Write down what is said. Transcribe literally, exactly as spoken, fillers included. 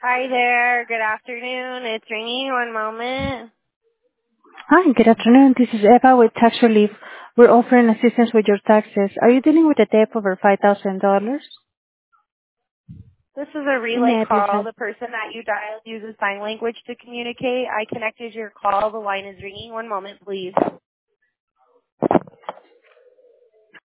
Hi there. Good afternoon. It's ringing. One moment. Hi, good afternoon. This is Eva with Tax Relief. We're offering assistance with your taxes. Are you dealing with a debt over five thousand dollars? This is a relay May I please call. have... The person that you dialed uses sign language to communicate. I connected your call. The line is ringing. One moment, please.